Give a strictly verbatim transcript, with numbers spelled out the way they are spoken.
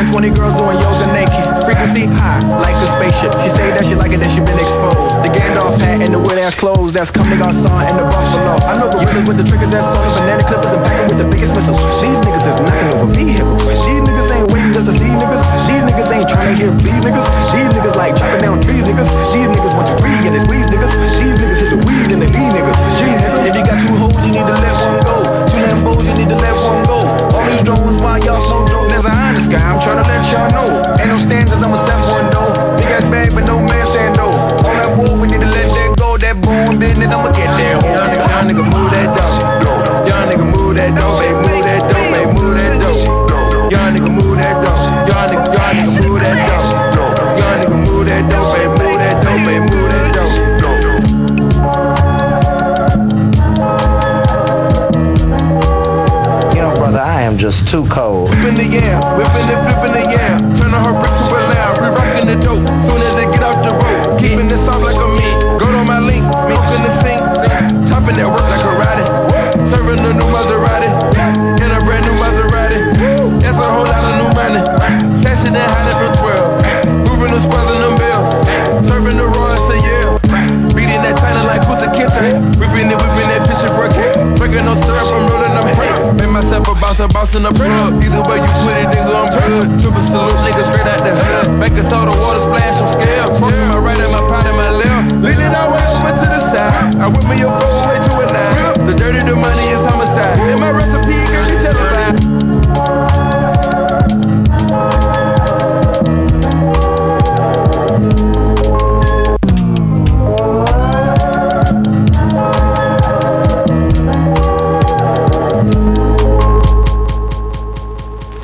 twenty girls doing yoga naked. Frequency high, like a spaceship. She say that she like it, that she been exposed. The Gandalf hat and the weird ass clothes. That's come nigga saw in the Buffalo. I know gorillas with the triggers that's on the banana clippers and packing with the biggest missiles. These niggas is knocking over vehicles. These niggas ain't waiting just to see niggas. These niggas ain't trying to hear please niggas. These niggas like chopping down trees niggas. These niggas want you free and they squeeze niggas. These niggas hit the weed and they leave niggas. Gee nigga, if you got two hoes you need to let one go. Two Lambos you need to let one go. All these drones while y'all smoke drone. There's an eye in the sky, I'm trying to let y'all know. Ain't no standards, I'm a seven one though. Big ass bag but no man stand though. All that wool we need to let that go. That bone business, I'ma get that hoe. Young nigga, young nigga move that dough. Young nigga move that dough, baby, move that dough, baby, move that dough. Young nigga move that dough. Young nigga, young nigga move that dough. Young nigga move that dough, baby, move that dough, baby, move that dough. You know, brother, I am just too cold. Whipping the yam, whipping and flipping the yam. Turning her brick to a lamb, re-rocking the dope. Soon as they get off the road, keeping it soft like a meat. Go to my link, me up in the sink. Chopping that work like a karate. Serving a new Maserati. In a brand new Maserati. That's a whole lot of new money. Sashing and hiding from twelve. Moving the squares and them bells. Serving the Royals to Yale. Beating that China like Kuta Kinte. Whipping it, whipping that fishing for a cake. Breaking no syrup, I'm rolling up break. Made myself a boss, a boss in the plug. Either way you put it, nigga, I'm good. Triple salute, nigga, straight out the hood. Baking soda, water splash on scale. Smoking my right and my pot in my left. Leaning out way